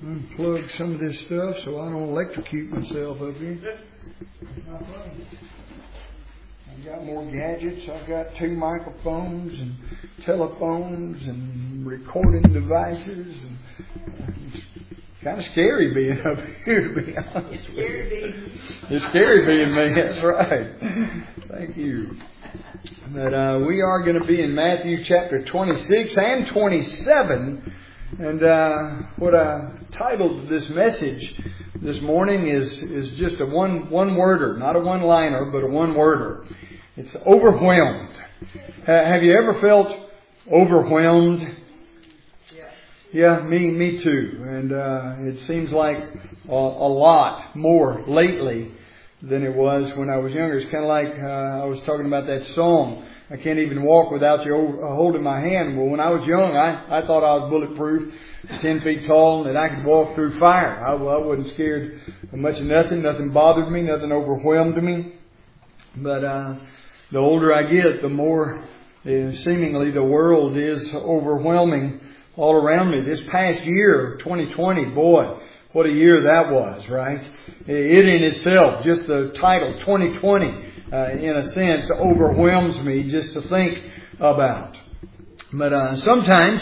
unplug some of this stuff so I don't electrocute myself up here. I've got more gadgets. I've got 2 microphones and telephones and recording devices. And it's kind of scary being up here, to be honest with you. It's scary being me. That's right. Thank you. But we are going to be in Matthew chapter 26 and 27. And what I titled this message this morning is just a one-worder, not a one-liner, but a one-worder. It's overwhelmed. Have you ever felt overwhelmed? Yeah, me too. And it seems like a lot more lately than it was when I was younger. It's kind of like I was talking about that song, I can't even walk without you holding my hand. Well, when I was young, I thought I was bulletproof, 10 feet tall, and that I could walk through fire. I wasn't scared of much of nothing. Nothing bothered me. Nothing overwhelmed me. But the older I get, the more seemingly the world is overwhelming all around me. This past year, 2020, boy, what a year that was, right? It in itself, just the title, 2020, in a sense, overwhelms me just to think about. But sometimes,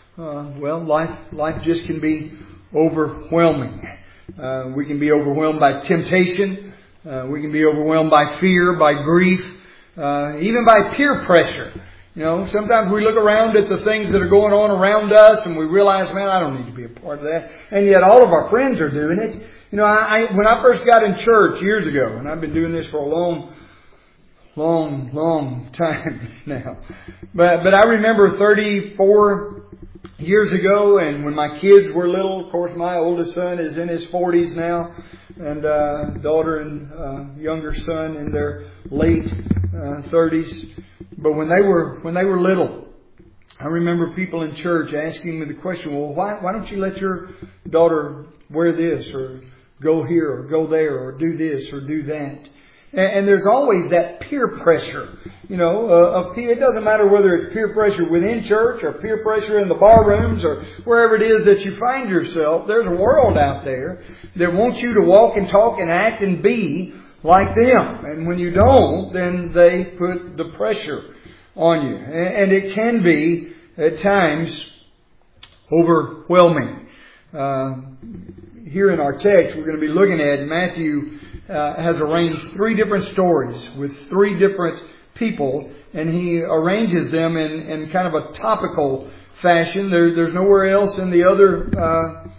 life just can be overwhelming. We can be overwhelmed by temptation. We can be overwhelmed by fear, by grief, even by peer pressure. You know, sometimes we look around at the things that are going on around us and we realize, man, I don't need to be a part of that. And yet all of our friends are doing it. You know, when I first got in church years ago, and I've been doing this for a long time now. But I remember 34 years ago, and when my kids were little, of course my oldest son is in his 40s now, and daughter and younger son in their late 30s. But when they were little, I remember people in church asking me the question, well, why don't you let your daughter wear this or go here or go there or do this or do that? And there's always that peer pressure, you know, it doesn't matter whether it's peer pressure within church or peer pressure in the bar rooms or wherever it is that you find yourself. There's a world out there that wants you to walk and talk and act and be like them. And when you don't, then they put the pressure on you. And it can be, at times, overwhelming. Here in our text, we're going to be looking at Matthew has arranged 3 different stories with 3 different people. And he arranges them in kind of a topical fashion. There's nowhere else in the other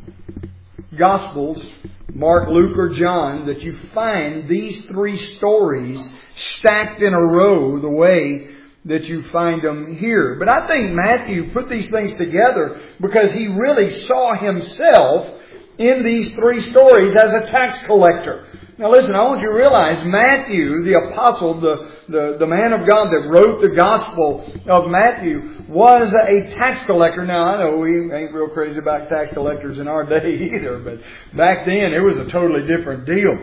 Gospels, Mark, Luke, or John, that you find these 3 stories stacked in a row the way that you find them here. But I think Matthew put these things together because he really saw himself in these 3 stories as a tax collector. Now listen, I want you to realize Matthew, the apostle, the man of God that wrote the Gospel of Matthew, was a tax collector. Now I know we ain't real crazy about tax collectors in our day either, but back then it was a totally different deal.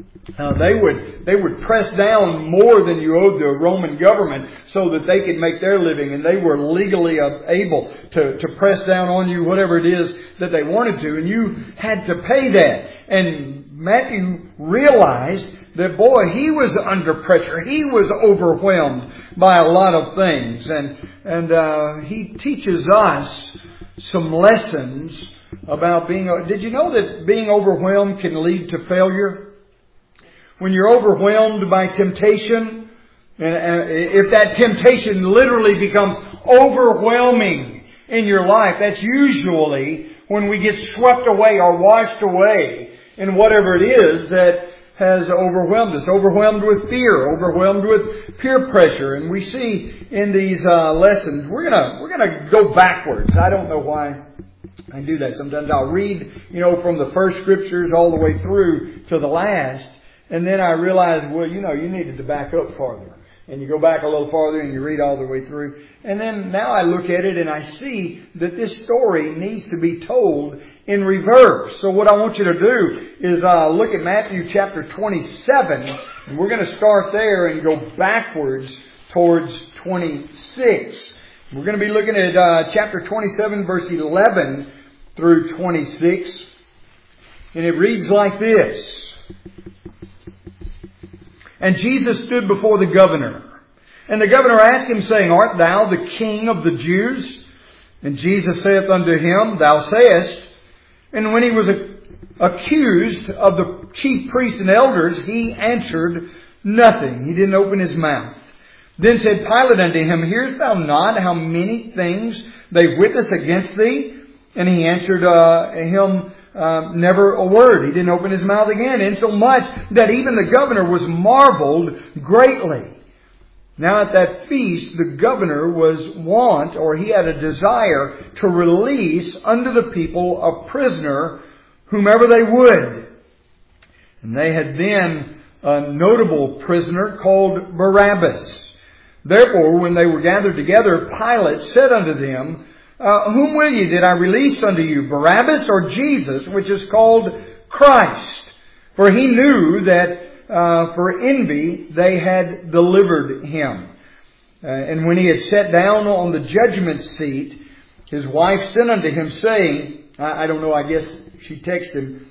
They would press down more than you owed the Roman government so that they could make their living, and they were legally able to press down on you whatever it is that they wanted to, and you had to pay that. And Matthew realized that, boy, he was under pressure. He was overwhelmed by a lot of things. And he teaches us some lessons about being... Did you know that being overwhelmed can lead to failure? When you're overwhelmed by temptation, and if that temptation literally becomes overwhelming in your life, that's usually when we get swept away or washed away in whatever it is that has overwhelmed us. Overwhelmed with fear, overwhelmed with peer pressure. And we see in these lessons, we're gonna go backwards. I don't know why I do that. Sometimes I'll read, from the first scriptures all the way through to the last. And then I realize, you needed to back up farther. And you go back a little farther and you read all the way through. And then now I look at it and I see that this story needs to be told in reverse. So what I want you to do is look at Matthew chapter 27. And we're going to start there and go backwards towards 26. We're going to be looking at chapter 27 verse 11 through 26. And it reads like this. And Jesus stood before the governor. And the governor asked him, saying, Art thou the King of the Jews? And Jesus saith unto him, Thou sayest. And when he was accused of the chief priests and elders, he answered nothing. He didn't open his mouth. Then said Pilate unto him, Hearest thou not how many things they witness against thee? And he answered him never a word. He didn't open his mouth again, insomuch that even the governor was marveled greatly. Now at that feast, the governor was wont, or he had a desire, to release unto the people a prisoner, whomever they would. And they had then a notable prisoner called Barabbas. Therefore, when they were gathered together, Pilate said unto them, Whom will ye that I release unto you, Barabbas or Jesus, which is called Christ? For he knew that for envy they had delivered him. And when he had sat down on the judgment seat, his wife sent unto him, saying, I don't know, I guess she texted him.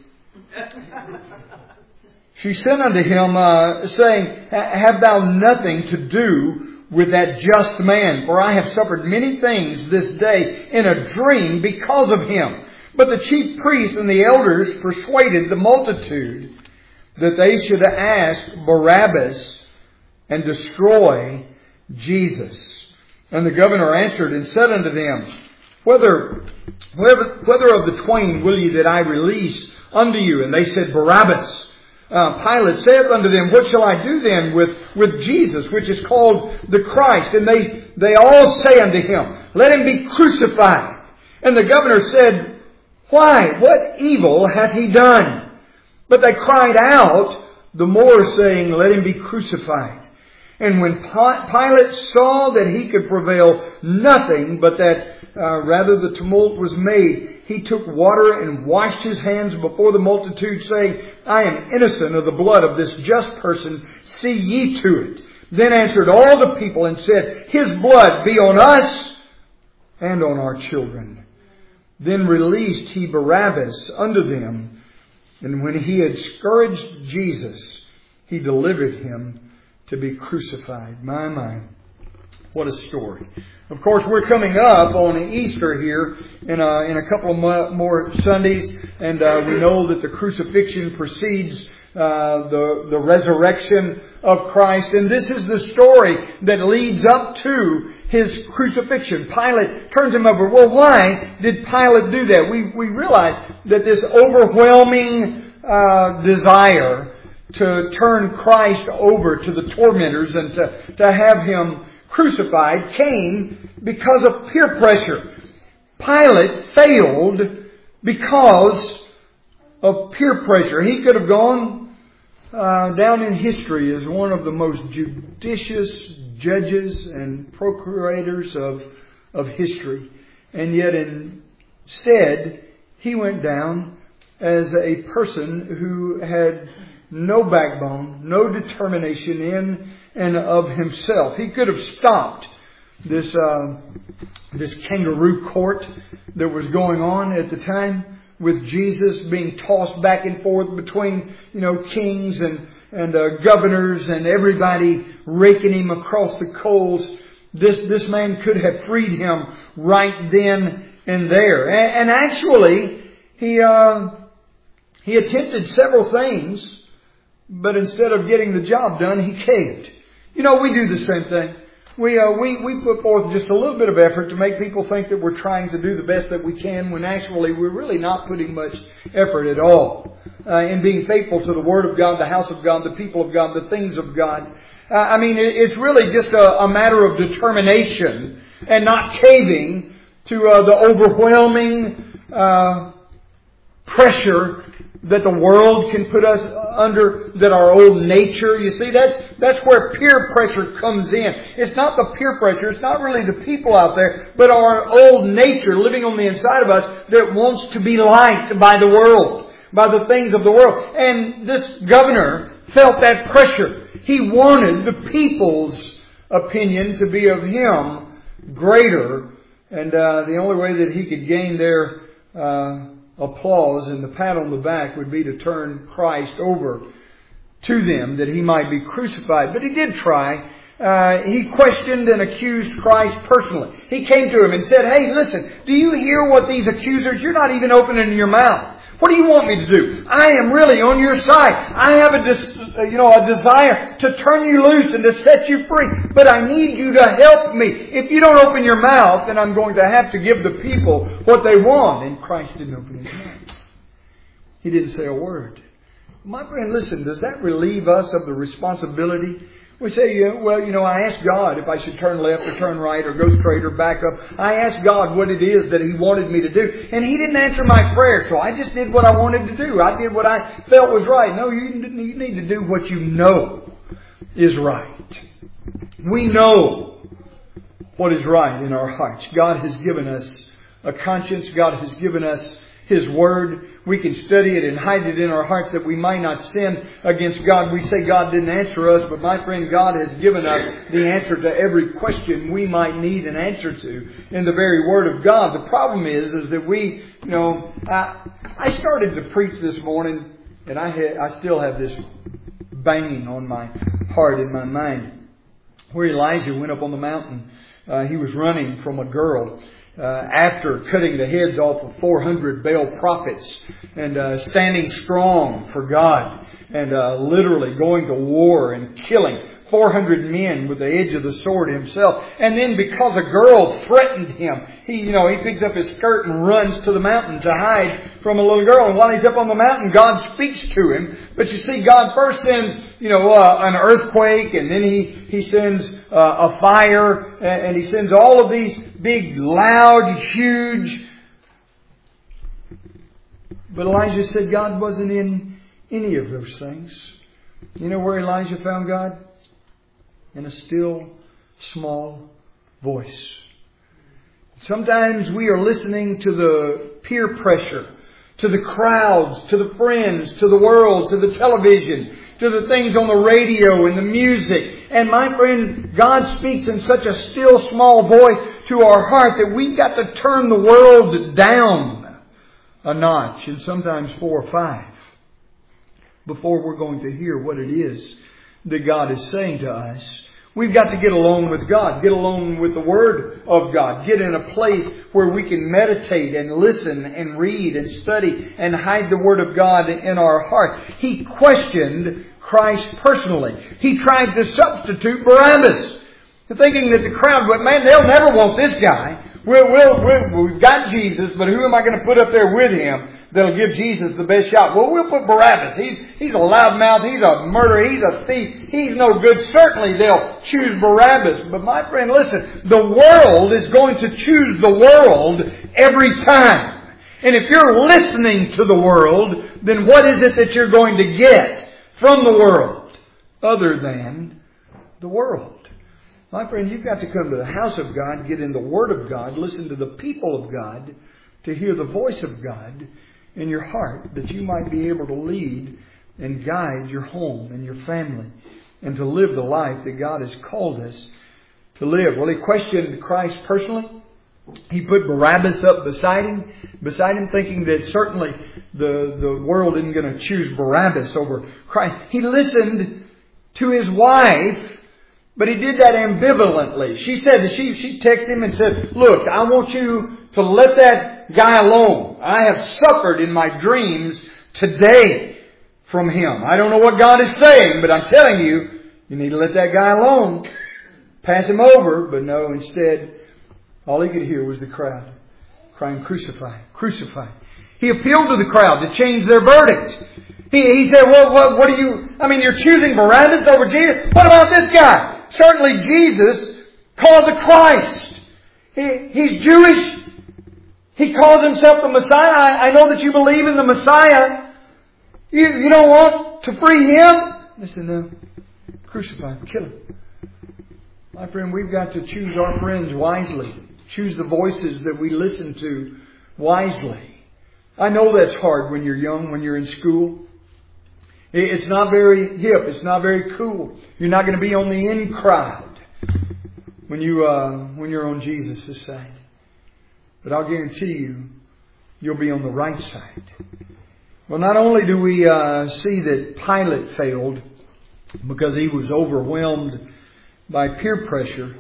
She sent unto him, saying, Have thou nothing to do with that just man? For I have suffered many things this day in a dream because of him. But the chief priests and the elders persuaded the multitude that they should ask Barabbas and destroy Jesus. And the governor answered and said unto them, Whether of the twain will ye that I release unto you? And they said, Barabbas. Pilate saith unto them, What shall I do then with Jesus, which is called the Christ? And they all say unto him, Let him be crucified. And the governor said, Why? What evil hath he done? But they cried out the more, saying, Let him be crucified. And when Pilate saw that he could prevail nothing, but that rather the tumult was made, he took water and washed his hands before the multitude, saying, I am innocent of the blood of this just person. See ye to it. Then answered all the people and said, His blood be on us and on our children. Then released he Barabbas unto them. And when he had scourged Jesus, he delivered him to be crucified. My. What a story. Of course, we're coming up on Easter here in a couple of more Sundays. And we know that the crucifixion precedes the resurrection of Christ. And this is the story that leads up to His crucifixion. Pilate turns him over. Well, why did Pilate do that? We realize that this overwhelming desire to turn Christ over to the tormentors and to have Him crucified came because of peer pressure. Pilate failed because of peer pressure. He could have gone down in history as one of the most judicious judges and procurators of history. And yet instead, he went down as a person who had no backbone, no determination in and of himself. He could have stopped this kangaroo court that was going on at the time, with Jesus being tossed back and forth between, kings and governors and everybody raking him across the coals. This man could have freed him right then and there. And actually, he attempted several things, but instead of getting the job done, he caved. We do the same thing. We put forth just a little bit of effort to make people think that we're trying to do the best that we can, when actually we're really not putting much effort at all in being faithful to the Word of God, the house of God, the people of God, the things of God. It's really just a matter of determination and not caving to the overwhelming pressure that the world can put us under, that our old nature. You see, that's where peer pressure comes in. It's not the peer pressure, it's not really the people out there, but our old nature living on the inside of us that wants to be liked by the world, by the things of the world. And this governor felt that pressure. He wanted the people's opinion to be of him greater. And the only way that he could gain their applause and the pat on the back would be to turn Christ over to them that He might be crucified. But He did try. He questioned and accused Christ personally. He came to Him and said, "Hey, listen, do you hear what these accusers, you're not even opening your mouth. What do you want me to do? I am really on your side. I have a desire to turn you loose and to set you free. But I need you to help me. If you don't open your mouth, then I'm going to have to give the people what they want." And Christ didn't open His mouth. He didn't say a word. My friend, listen, does that relieve us of the responsibility? We say, I asked God if I should turn left or turn right or go straight or back up. I asked God what it is that He wanted me to do. And He didn't answer my prayer, so I just did what I wanted to do. I did what I felt was right. No, you need to do what you know is right. We know what is right in our hearts. God has given us a conscience. God has given us His Word. We can study it and hide it in our hearts that we might not sin against God. We say God didn't answer us, but my friend, God has given us the answer to every question we might need an answer to in the very Word of God. The problem is that we, I started to preach this morning, and I still have this banging on my heart and my mind, where Elijah went up on the mountain. He was running from a girl. After cutting the heads off of 400 Baal prophets and standing strong for God and literally going to war and killing 400 men with the edge of the sword himself. And then because a girl threatened him, he picks up his skirt and runs to the mountain to hide from a little girl. And while he's up on the mountain, God speaks to him. But you see, God first sends, an earthquake, and then He sends a fire, and He sends all of these big, loud, huge. But Elijah said God wasn't in any of those things. You know where Elijah found God? In a still, small voice. Sometimes we are listening to the peer pressure, to the crowds, to the friends, to the world, to the television, to the things on the radio and the music. And my friend, God speaks in such a still, small voice to our heart that we've got to turn the world down a notch, and sometimes 4 or 5, before we're going to hear what it is that God is saying to us. We've got to get alone with God. Get alone with the Word of God. Get in a place where we can meditate and listen and read and study and hide the Word of God in our heart. He questioned Christ personally. He tried to substitute Barabbas, thinking that the crowd would, man, they'll never want this guy. We've got Jesus, but who am I going to put up there with Him that'll give Jesus the best shot? Well, we'll put Barabbas. He's a loudmouth. He's a murderer. He's a thief. He's no good. Certainly they'll choose Barabbas. But my friend, listen, the world is going to choose the world every time. And if you're listening to the world, then what is it that you're going to get from the world other than the world? My friend, you've got to come to the house of God, get in the Word of God, listen to the people of God, to hear the voice of God in your heart, that you might be able to lead and guide your home and your family, and to live the life that God has called us to live. Well, he questioned Christ personally. He put Barabbas up beside him, thinking that certainly the world isn't going to choose Barabbas over Christ. He listened to his wife, but he did that ambivalently. She texted him and said, "Look, I want you to let that guy alone. I have suffered in my dreams today from him. I don't know what God is saying, but I'm telling you, you need to let that guy alone. Pass him over." But no, instead, all he could hear was the crowd crying, "Crucify, crucify." He appealed to the crowd to change their verdict. He said, "Well, what do you... you're choosing Barabbas over Jesus? What about this guy? Certainly Jesus called the Christ. He's Jewish. He calls himself the Messiah. I know that you believe in the Messiah. You don't want to free him?" Listen, no. Crucify him. Kill him. My friend, we've got to choose our friends wisely. Choose the voices that we listen to wisely. I know that's hard when you're young, when you're in school. It's not very hip. It's not very cool. You're not going to be on the in crowd when you're on Jesus' side. But I'll guarantee you you'll be on the right side. Well, not only do we see that Pilate failed because he was overwhelmed by peer pressure.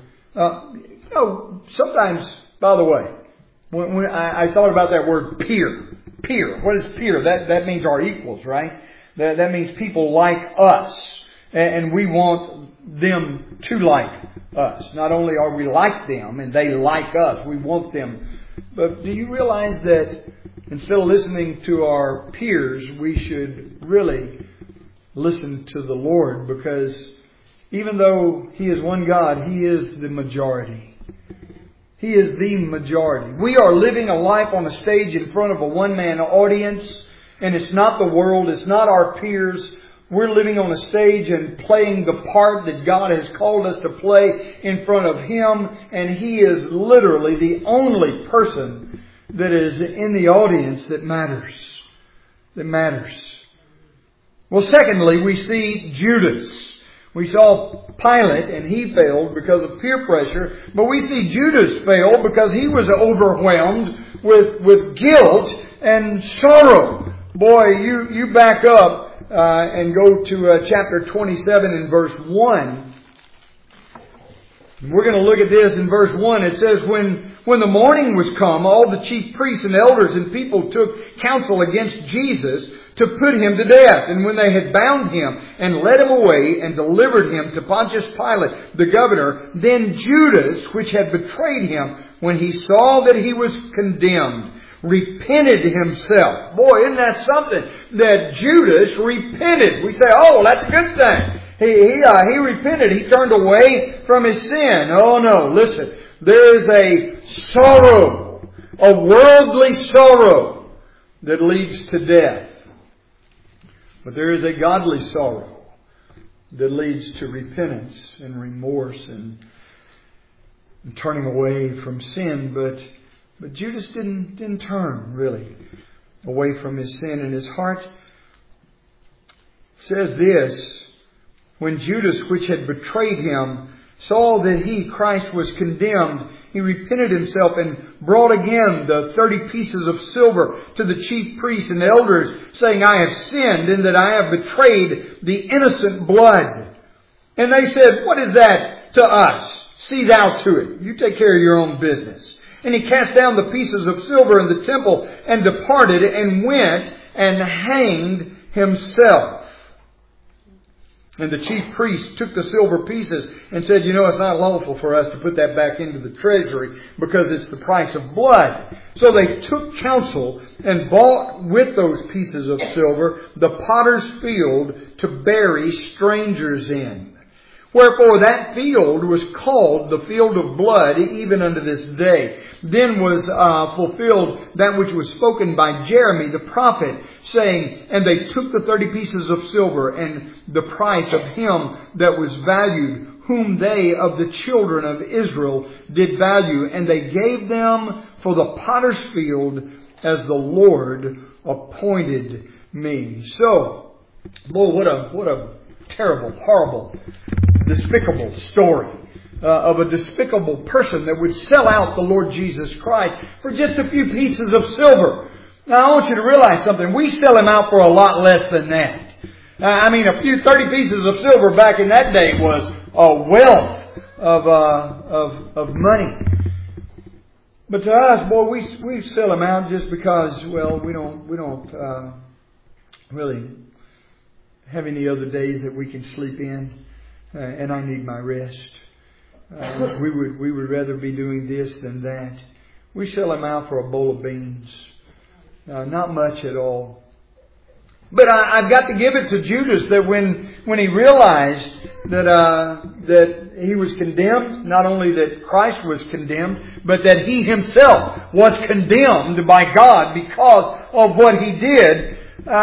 Sometimes, by the way, when I thought about that word peer. Peer. What is peer? That means our equals, right? That means people like us. And we want them to like us. Not only are we like them and they like us, we want them. But do you realize that instead of listening to our peers, we should really listen to the Lord? Because even though He is one God, He is the majority. He is the majority. We are living a life on a stage in front of a one-man audience. And it's not the world. It's not our peers. We're living on a stage and playing the part that God has called us to play in front of Him. And He is literally the only person that is in the audience that matters. That matters. Well, secondly, we see Judas. We saw Pilate and he failed because of peer pressure. But we see Judas fail because he was overwhelmed with guilt and sorrow. Boy, you back up and go to chapter 27 and verse 1. We're going to look at this in verse 1. It says, When the morning was come, all the chief priests and elders and people took counsel against Jesus to put Him to death. And when they had bound Him and led Him away and delivered Him to Pontius Pilate, the governor, then Judas, which had betrayed Him, when he saw that he was condemned, repented himself. Boy, isn't that something? That Judas repented. We say, oh, that's a good thing. He repented. He turned away from his sin. Oh no, listen. There is a sorrow, a worldly sorrow that leads to death. But there is a godly sorrow that leads to repentance and remorse and turning away from sin. But Judas didn't turn really away from his sin, and his heart says this: when Judas, which had betrayed Him, saw that he, Christ, was condemned, he repented himself and brought again the 30 pieces of silver to the chief priests and elders, saying, I have sinned in that I have betrayed the innocent blood. And they said, what is that to us? See thou to it. You take care of your own business. And he cast down the pieces of silver in the temple and departed and went and hanged himself. And the chief priest took the silver pieces and said, it's not lawful for us to put that back into the treasury because it's the price of blood. So they took counsel and bought with those pieces of silver the potter's field to bury strangers in. Wherefore that field was called the field of blood even unto this day. Then was fulfilled that which was spoken by Jeremy the prophet, saying, And they took the 30 pieces of silver and the price of him that was valued, whom they of the children of Israel did value, and they gave them for the potter's field as the Lord appointed me. So, boy, what a terrible, horrible, despicable story of a despicable person that would sell out the Lord Jesus Christ for just a few pieces of silver. Now, I want you to realize something. We sell Him out for a lot less than that. A few 30 pieces of silver back in that day was a wealth of money. But to us, boy, we sell Him out just because, well, we don't really have any other days that we can sleep in, and I need my rest. We would rather be doing this than that. We sell Him out for a bowl of beans. Not much at all. But I've got to give it to Judas that when he realized that he was condemned, not only that Christ was condemned, but that he himself was condemned by God because of what he did.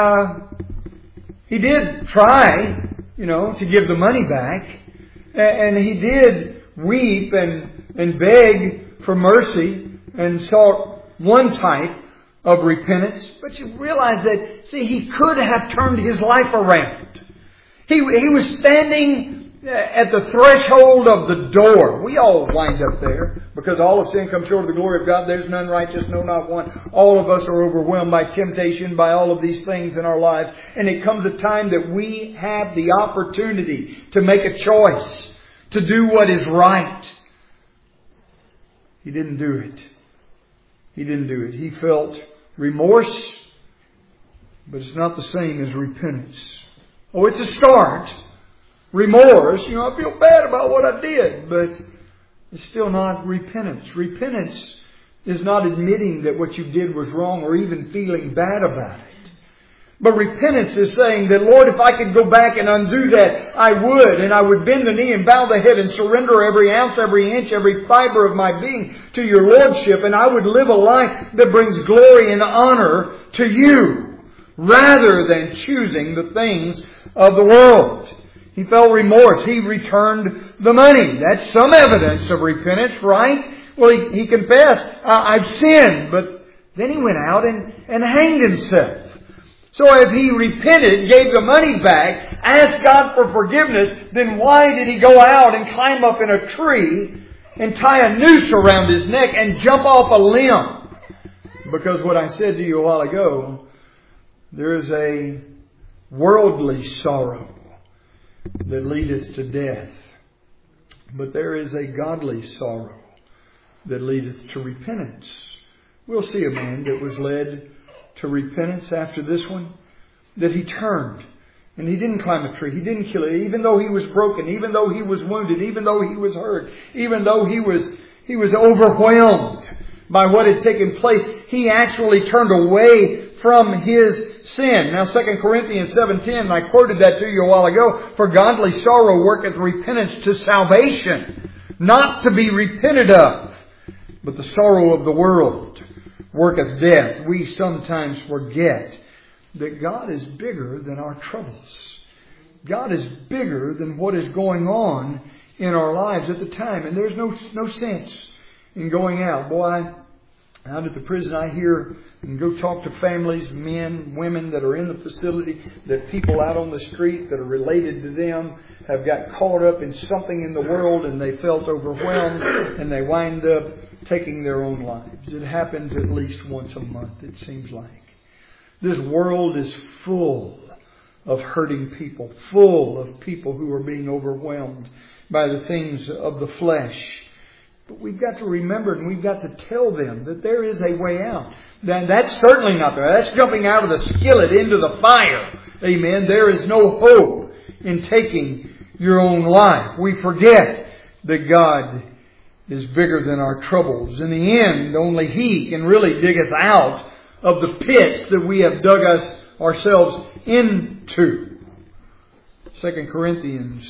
He did try, to give the money back, and he did weep and beg for mercy and sought one type of repentance. But you realize that, he could have turned his life around. He was standing at the threshold of the door. We all wind up there because all of sin comes short of the glory of God. There's none righteous, no, not one. All of us are overwhelmed by temptation, by all of these things in our lives. And it comes a time that we have the opportunity to make a choice, to do what is right. He didn't do it. He didn't do it. He felt remorse, but it's not the same as repentance. Oh, it's a start. Remorse, I feel bad about what I did, but it's still not repentance. Repentance is not admitting that what you did was wrong or even feeling bad about it. But repentance is saying that, Lord, if I could go back and undo that, I would. And I would bend the knee and bow the head and surrender every ounce, every inch, every fiber of my being to your Lordship. And I would live a life that brings glory and honor to you, rather than choosing the things of the world. He felt remorse. He returned the money. That's some evidence of repentance, right? Well, he confessed, I've sinned. But then he went out and hanged himself. So if he repented, gave the money back, asked God for forgiveness, then why did he go out and climb up in a tree and tie a noose around his neck and jump off a limb? Because what I said to you a while ago, there is a worldly sorrow that leadeth to death. But there is a godly sorrow that leadeth to repentance. We'll see a man that was led to repentance after this one, that he turned. And he didn't climb a tree. He didn't kill it. Even though he was broken, even though he was wounded, even though he was hurt, even though he was overwhelmed by what had taken place, he actually turned away from his sin. Now 2 Corinthians 7:10, I quoted that to you a while ago, for godly sorrow worketh repentance to salvation, not to be repented of, but the sorrow of the world worketh death. We sometimes forget that God is bigger than our troubles. God is bigger than what is going on in our lives at the time. And there's no sense in going out. Boy, out at the prison I hear and go talk to families, men, women that are in the facility, that people out on the street that are related to them have got caught up in something in the world and they felt overwhelmed and they wind up taking their own lives. It happens at least once a month, it seems like. This world is full of hurting people, full of people who are being overwhelmed by the things of the flesh. But we've got to remember and we've got to tell them that there is a way out. That's certainly not there. That's jumping out of the skillet into the fire. Amen. There is no hope in taking your own life. We forget that God is bigger than our troubles. In the end, only He can really dig us out of the pits that we have dug ourselves into. 2 Corinthians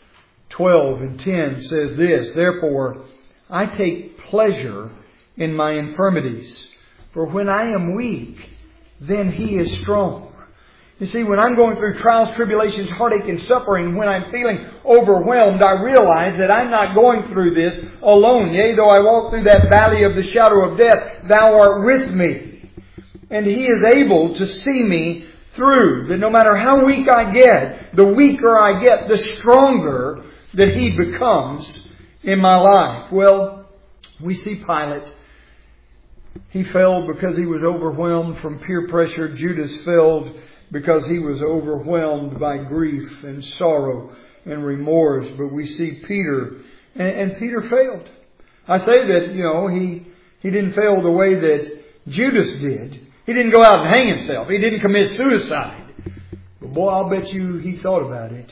12:10 says this, therefore, I take pleasure in my infirmities, for when I am weak, then He is strong. You see, when I'm going through trials, tribulations, heartache, and suffering, when I'm feeling overwhelmed, I realize that I'm not going through this alone. Yea, though I walk through that valley of the shadow of death, Thou art with me. And He is able to see me through. That no matter how weak I get, the weaker I get, the stronger that He becomes in my life. Well, we see Pilate. He failed because he was overwhelmed from peer pressure. Judas failed because he was overwhelmed by grief and sorrow and remorse. But we see Peter, and Peter failed. I say that, he didn't fail the way that Judas did. He didn't go out and hang himself. He didn't commit suicide. But boy, I'll bet you he thought about it.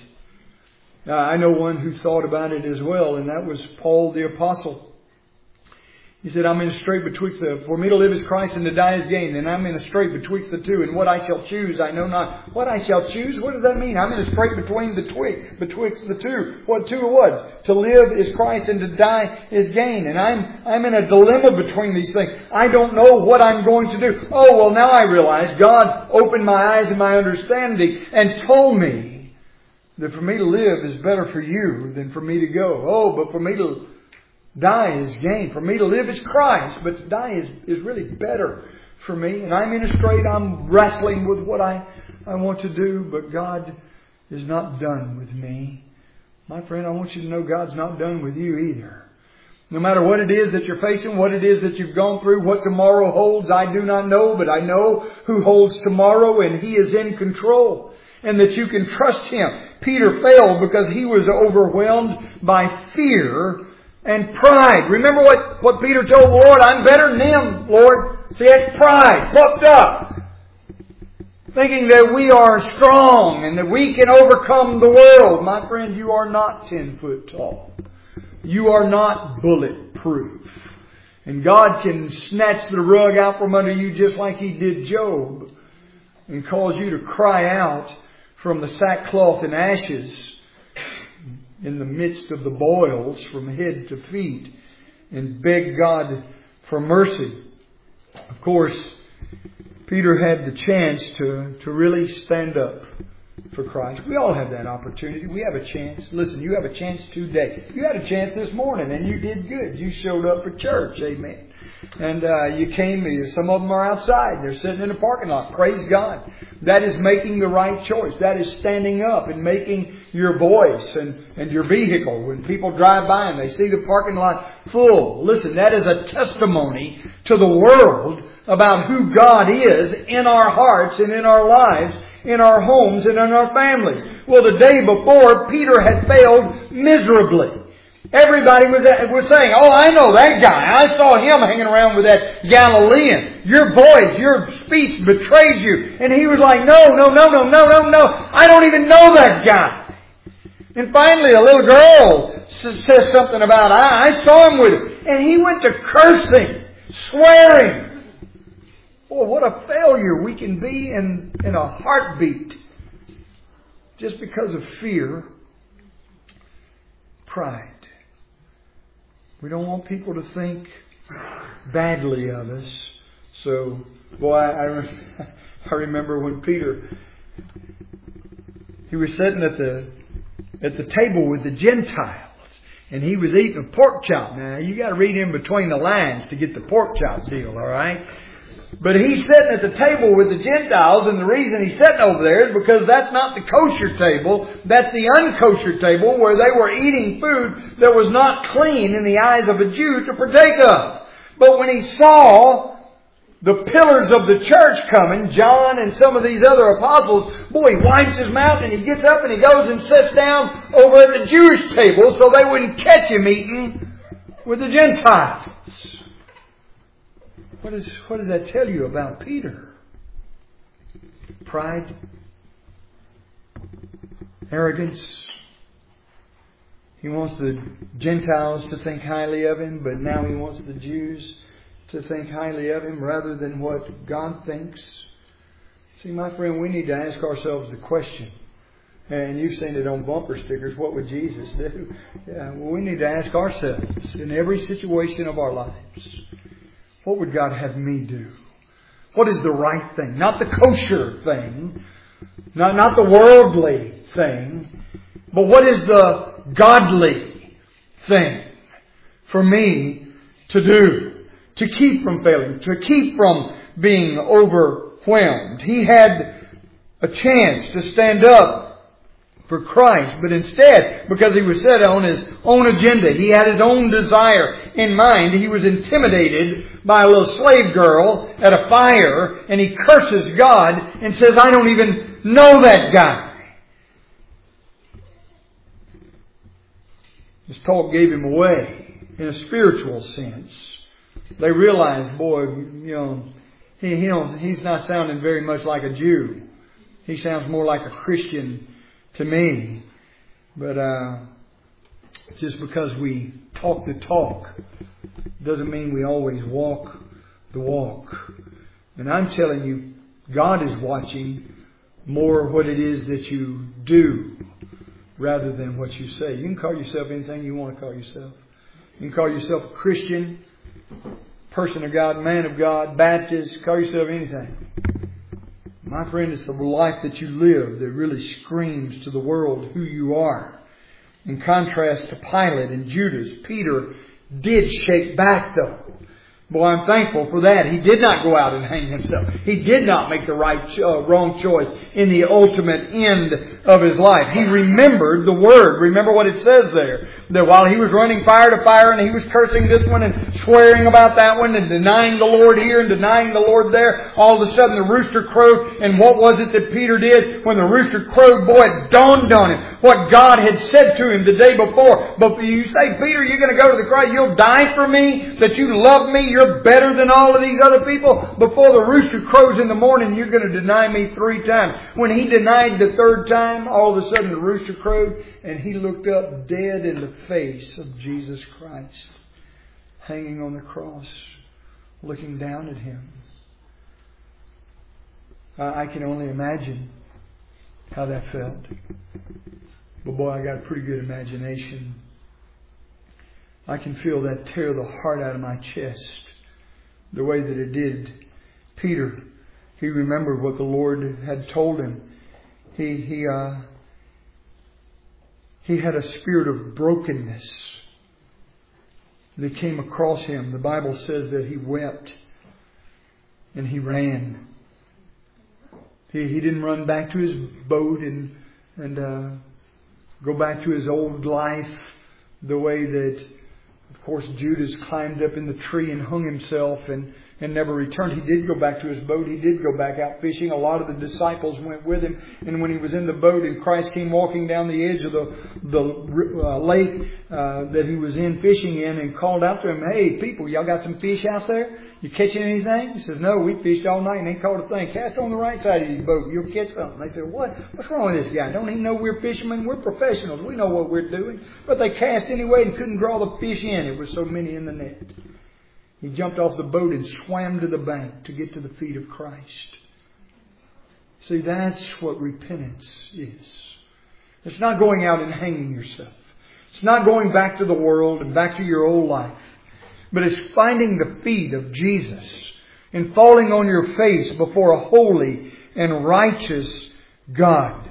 I know one who thought about it as well, and that was Paul the Apostle. He said, I'm in a strait betwixt for me to live is Christ and to die is gain. And I'm in a strait betwixt the two. And what I shall choose, I know not. What I shall choose? What does that mean? I'm in a strait betwixt the two. What two what? To live is Christ and to die is gain. And I'm in a dilemma between these things. I don't know what I'm going to do. Oh, well, now I realize God opened my eyes and my understanding and told me that for me to live is better for you than for me to go. Oh, but for me to die is gain. For me to live is Christ, but to die is really better for me. And I'm in a strait. I'm wrestling with what I want to do, but God is not done with me. My friend, I want you to know God's not done with you either. No matter what it is that you're facing, what it is that you've gone through, what tomorrow holds, I do not know, but I know who holds tomorrow, and He is in control. And that you can trust Him. Peter failed because he was overwhelmed by fear and pride. Remember what Peter told the Lord? I'm better than them, Lord. See, that's pride, puffed up. Thinking that we are strong and that we can overcome the world. My friend, you are not 10 foot tall. You are not bulletproof. And God can snatch the rug out from under you just like He did Job and cause you to cry out from the sackcloth and ashes in the midst of the boils from head to feet and beg God for mercy. Of course, Peter had the chance to really stand up for Christ. We all have that opportunity. We have a chance. Listen, you have a chance today. You had a chance this morning and you did good. You showed up for church. Amen. And you came, some of them are outside. They're sitting in the parking lot. Praise God. That is making the right choice. That is standing up and making your voice and your vehicle. When people drive by and they see the parking lot full. Listen, that is a testimony to the world about who God is in our hearts and in our lives, in our homes and in our families. Well, the day before, Peter had failed miserably. Everybody was saying, oh, I know that guy. I saw him hanging around with that Galilean. Your voice, your speech betrays you. And he was like, no. I don't even know that guy. And finally, a little girl says something about, I saw him with him. And he went to cursing, swearing. Boy, what a failure we can be in a heartbeat. Just because of fear, pride. We don't want people to think badly of us. So, boy, I remember when Peter, he was sitting at the table with the Gentiles, and he was eating a pork chop. Now, you got to read in between the lines to get the pork chop deal, all right? But he's sitting at the table with the Gentiles, and the reason he's sitting over there is because that's not the kosher table. That's the unkosher table where they were eating food that was not clean in the eyes of a Jew to partake of. But when he saw the pillars of the church coming, John and some of these other apostles, boy, he wipes his mouth and he gets up and he goes and sits down over at the Jewish table so they wouldn't catch him eating with the Gentiles. What does that tell you about Peter? Pride? Arrogance? He wants the Gentiles to think highly of him, but now he wants the Jews to think highly of him rather than what God thinks. See, my friend, we need to ask ourselves the question. And you've seen it on bumper stickers. What would Jesus do? Yeah, well, we need to ask ourselves in every situation of our lives. What would God have me do? What is the right thing? Not the kosher thing. Not the worldly thing. But what is the godly thing for me to do? To keep from failing. To keep from being overwhelmed. He had a chance to stand up for Christ, but instead, because he was set on his own agenda, he had his own desire in mind, he was intimidated by a little slave girl at a fire, and he curses God and says, I don't even know that guy. This talk gave him away in a spiritual sense. They realized, boy, he's not sounding very much like a Jew. He sounds more like a Christian to me. But just because we talk the talk doesn't mean we always walk the walk. And I'm telling you, God is watching more what it is that you do rather than what you say. You can call yourself anything you want to call yourself. You can call yourself a Christian, person of God, man of God, Baptist, call yourself anything. My friend, it's the life that you live that really screams to the world who you are. In contrast to Pilate and Judas, Peter did shake back though. Boy, I'm thankful for that. He did not go out and hang himself. He did not make the wrong choice in the ultimate end of his life. He remembered the Word. Remember what it says there. That while he was running fire to fire and he was cursing this one and swearing about that one and denying the Lord here and denying the Lord there, all of a sudden the rooster crowed. And what was it that Peter did? When the rooster crowed, boy, it dawned on him what God had said to him the day before. But you say, Peter, you're going to go to the cross. You'll die for me, that you love me. You're better than all of these other people. Before the rooster crows in the morning, you're going to deny me 3 times. When he denied the 3rd time, all of a sudden the rooster crowed and he looked up dead in the face of Jesus Christ, hanging on the cross, looking down at Him. I can only imagine how that felt. But boy, I got a pretty good imagination. I can feel that tear the heart out of my chest the way that it did Peter. He remembered what the Lord had told him. He had a spirit of brokenness that came across him. The Bible says that he wept and he ran. He didn't run back to his boat and go back to his old life the way that, of course, Judas climbed up in the tree and hung himself and never returned. He did go back to his boat. He did go back out fishing. A lot of the disciples went with him. And when he was in the boat and Christ came walking down the edge of the lake that he was in fishing in and called out to him, "Hey, people, y'all got some fish out there? You catching anything?" He says, "No, we fished all night and ain't caught a thing." "Cast on the right side of your boat. You'll catch something." They said, What's wrong with this guy? Don't he know we're fishermen? We're professionals. We know what we're doing. But they cast anyway and couldn't draw the fish in. It was so many in the net. He jumped off the boat and swam to the bank to get to the feet of Christ. See, that's what repentance is. It's not going out and hanging yourself. It's not going back to the world and back to your old life. But it's finding the feet of Jesus and falling on your face before a holy and righteous God.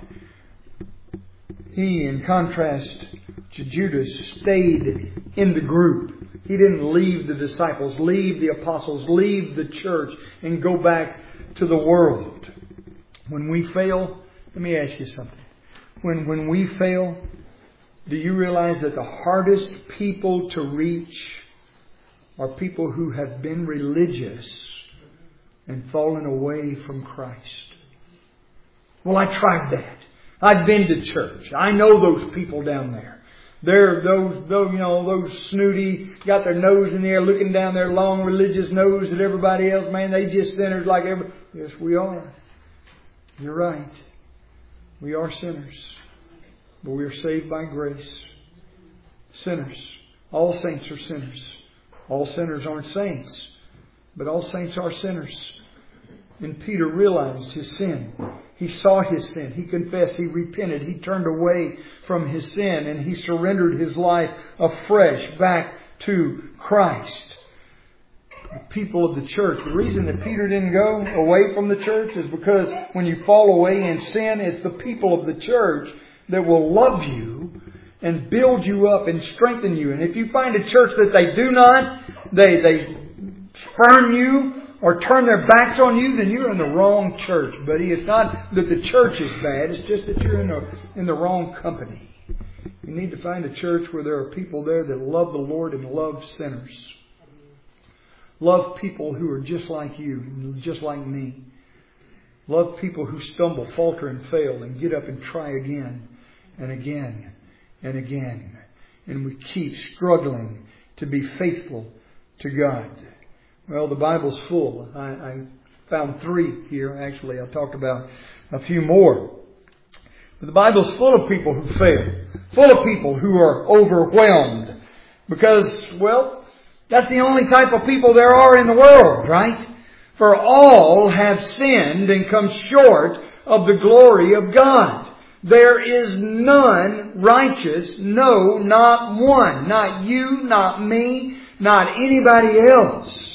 He, in contrast to Judas, stayed in the group. He didn't leave the disciples, leave the apostles, leave the church and go back to the world. When we fail, let me ask you something. When we fail, do you realize that the hardest people to reach are people who have been religious and fallen away from Christ? Well, I tried that. I've been to church. I know those people down there. They're those snooty, got their nose in the air, looking down their long religious nose at everybody else. Man, they just sinners like everybody. Yes, we are. You're right. We are sinners. But we are saved by grace. Sinners. All saints are sinners. All sinners aren't saints. But all saints are sinners. And Peter realized his sin. He saw his sin. He confessed. He repented. He turned away from his sin. And he surrendered his life afresh back to Christ. The people of the church. The reason that Peter didn't go away from the church is because when you fall away in sin, it's the people of the church that will love you and build you up and strengthen you. And if you find a church that they do not, they spurn you or turn their backs on you, then you're in the wrong church, buddy. It's not that the church is bad. It's just that you're in the wrong company. You need to find a church where there are people there that love the Lord and love sinners. Love people who are just like you, just like me. Love people who stumble, falter, and fail and get up and try again and again and again. And we keep struggling to be faithful to God. Well, the Bible's full. I found 3 here. Actually, I talked about a few more. But the Bible's full of people who fail. Full of people who are overwhelmed. Because, well, that's the only type of people there are in the world, right? For all have sinned and come short of the glory of God. There is none righteous, no, not one. Not you, not me, not anybody else.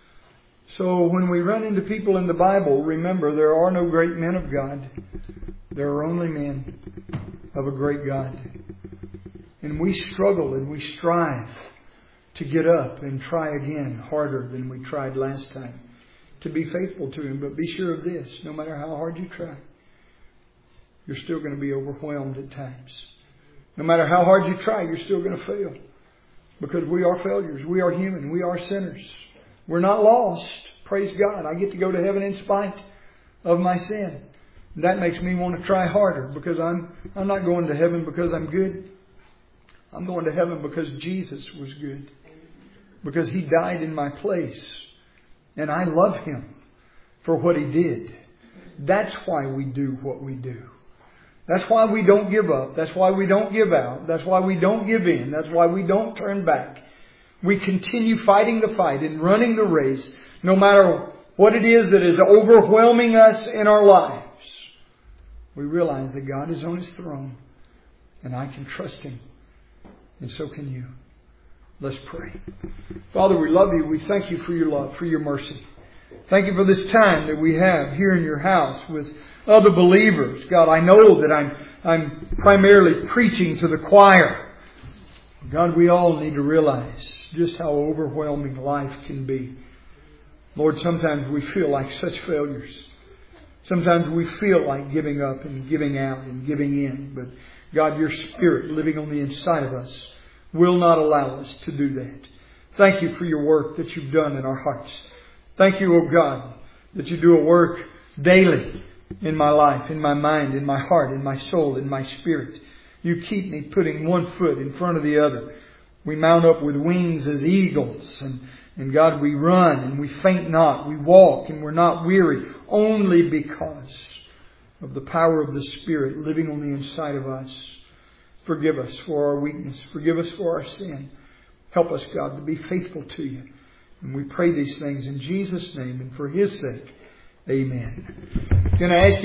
So when we run into people in the Bible, remember there are no great men of God. There are only men of a great God. And we struggle and we strive to get up and try again harder than we tried last time. To be faithful to Him. But be sure of this, no matter how hard you try, you're still going to be overwhelmed at times. No matter how hard you try, you're still going to fail. Because we are failures. We are human. We are sinners. We're not lost. Praise God. I get to go to heaven in spite of my sin. That makes me want to try harder, because I'm not going to heaven because I'm good. I'm going to heaven because Jesus was good. Because He died in my place. And I love Him for what He did. That's why we do what we do. That's why we don't give up. That's why we don't give out. That's why we don't give in. That's why we don't turn back. We continue fighting the fight and running the race, no matter what it is that is overwhelming us in our lives. We realize that God is on His throne, and I can trust Him, and so can you. Let's pray. Father, we love You. We thank You for Your love, for Your mercy. Thank You for this time that we have here in Your house with other believers. God, I know that I'm primarily preaching to the choir. God, we all need to realize just how overwhelming life can be. Lord, sometimes we feel like such failures. Sometimes we feel like giving up and giving out and giving in. But God, Your Spirit living on the inside of us will not allow us to do that. Thank You for Your work that You've done in our hearts. Thank You, O God, that You do a work daily in my life, in my mind, in my heart, in my soul, in my spirit. You keep me putting one foot in front of the other. We mount up with wings as eagles. And God, we run and we faint not. We walk and we're not weary. Only because of the power of the Spirit living on the inside of us. Forgive us for our weakness. Forgive us for our sin. Help us, God, to be faithful to You. And we pray these things in Jesus' name and for His sake. Amen. I'm going to ask you